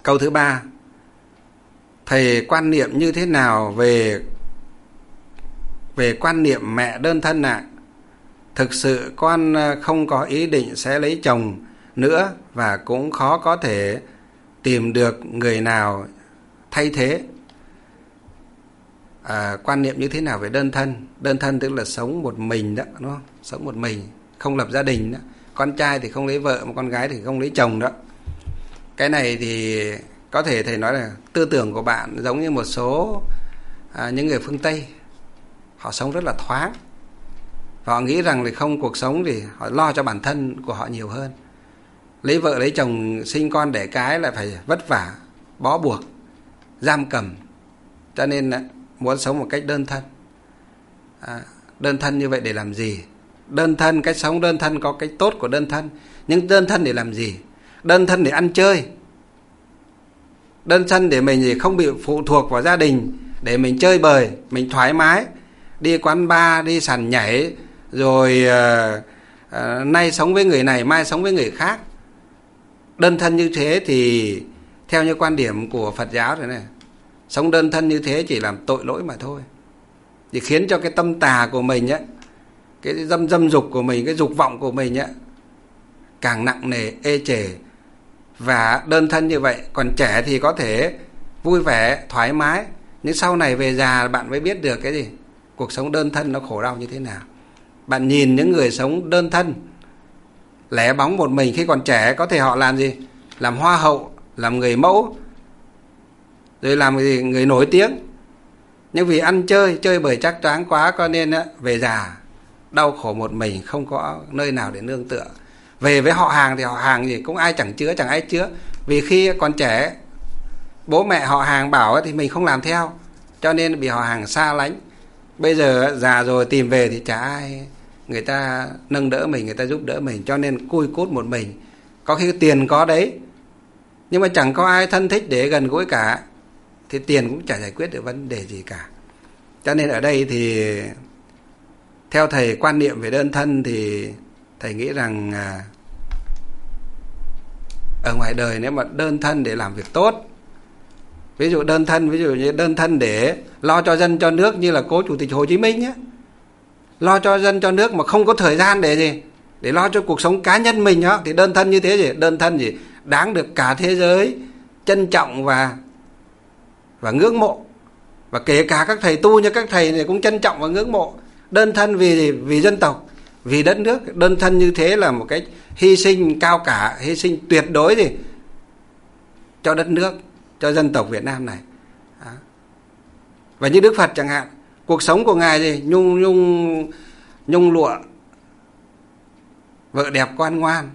Câu thứ ba, thầy quan niệm như thế nào về quan niệm mẹ đơn thân ạ? Thực sự con không có ý định sẽ lấy chồng nữa và cũng khó có thể tìm được người nào thay thế. Quan niệm như thế nào về đơn thân? Đơn thân tức là sống một mình đó, đúng không? Sống một mình, không lập gia đình đó. Con trai thì không lấy vợ mà con gái thì không lấy chồng đó. Cái này thì có thể thầy nói là tư tưởng của bạn giống như một số những người phương Tây. Họ sống rất là thoáng. Và họ nghĩ rằng là không, cuộc sống thì họ lo cho bản thân của họ nhiều hơn. Lấy vợ lấy chồng sinh con đẻ cái là phải vất vả, bó buộc, giam cầm. Cho nên là muốn sống một cách đơn thân. Đơn thân như vậy để làm gì? Đơn thân, cách sống đơn thân có cái tốt của đơn thân. Nhưng đơn thân để làm gì? Đơn thân để ăn chơi. Đơn thân để mình không bị phụ thuộc vào gia đình, để mình chơi bời, mình thoải mái, đi quán bar, đi sàn nhảy, rồi nay sống với người này, mai sống với người khác. Đơn thân như thế thì theo như quan điểm của Phật giáo rồi này, sống đơn thân như thế chỉ làm tội lỗi mà thôi. Thì khiến cho cái tâm tà của mình á, cái dâm dục của mình, cái dục vọng của mình á, càng nặng nề, ê chề. Và đơn thân như vậy, còn trẻ thì có thể vui vẻ, thoải mái. Nhưng sau này về già bạn mới biết được cái gì? Cuộc sống đơn thân nó khổ đau như thế nào. Bạn nhìn những người sống đơn thân, lẻ bóng một mình khi còn trẻ, có thể họ làm gì? Làm hoa hậu, làm người mẫu, rồi làm gì? Người nổi tiếng. Nhưng vì ăn chơi bời trác tráng quá, cho nên về già đau khổ một mình, không có nơi nào để nương tựa. Về với họ hàng thì họ hàng gì cũng ai chẳng chứa, chẳng ai chứa. Vì khi còn trẻ, bố mẹ họ hàng bảo thì mình không làm theo, cho nên bị họ hàng xa lánh. Bây giờ già rồi tìm về thì chả ai người ta nâng đỡ mình, người ta giúp đỡ mình, cho nên cui cút một mình. Có khi tiền có đấy, nhưng mà chẳng có ai thân thích để gần gũi cả, thì tiền cũng chả giải quyết được vấn đề gì cả. Cho nên ở đây thì theo thầy quan niệm về đơn thân thì thầy nghĩ rằng ở ngoài đời nếu mà đơn thân để làm việc tốt, ví dụ như đơn thân để lo cho dân cho nước, như là cố Chủ tịch Hồ Chí Minh nhé, lo cho dân cho nước mà không có thời gian để gì, để lo cho cuộc sống cá nhân mình đó, thì đơn thân như thế gì? Đơn thân gì đáng được cả thế giới trân trọng và ngưỡng mộ. Và kể cả các thầy tu như các thầy này cũng trân trọng và ngưỡng mộ. Đơn thân vì dân tộc, vì đất nước. Đơn thân như thế là một cái hy sinh cao cả, hy sinh tuyệt đối gì cho đất nước, cho dân tộc Việt Nam này. Và như Đức Phật chẳng hạn, cuộc sống của Ngài gì? Nhung lụa, vợ đẹp con ngoan,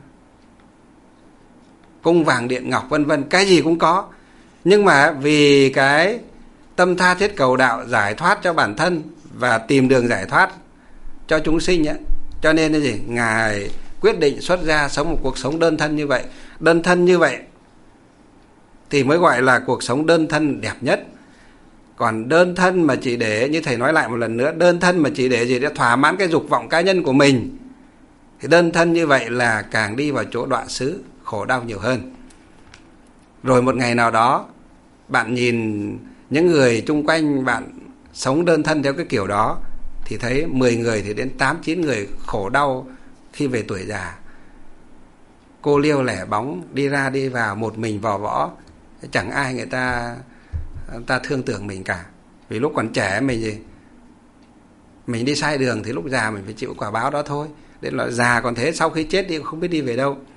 cung vàng điện ngọc vân vân, cái gì cũng có. Nhưng mà vì cái tâm tha thiết cầu đạo, giải thoát cho bản thân và tìm đường giải thoát cho chúng sinh ấy, cho nên là gì? Ngài quyết định xuất gia sống một cuộc sống đơn thân như vậy. Đơn thân như vậy thì mới gọi là cuộc sống đơn thân đẹp nhất. Còn đơn thân mà chỉ để, như thầy nói lại một lần nữa, đơn thân mà chỉ để gì? Để thỏa mãn cái dục vọng cá nhân của mình, thì đơn thân như vậy là càng đi vào chỗ đọa xứ, khổ đau nhiều hơn. Rồi một ngày nào đó, bạn nhìn những người chung quanh bạn sống đơn thân theo cái kiểu đó, thì thấy 10 người thì đến 8-9 người khổ đau khi về tuổi già. Cô liêu lẻ bóng, đi ra đi vào một mình vò võ, chẳng ai người ta thương tưởng mình cả. Vì lúc còn trẻ mình đi sai đường, thì lúc già mình phải chịu quả báo đó thôi. Đến là già còn thế, sau khi chết đi cũng không biết đi về đâu.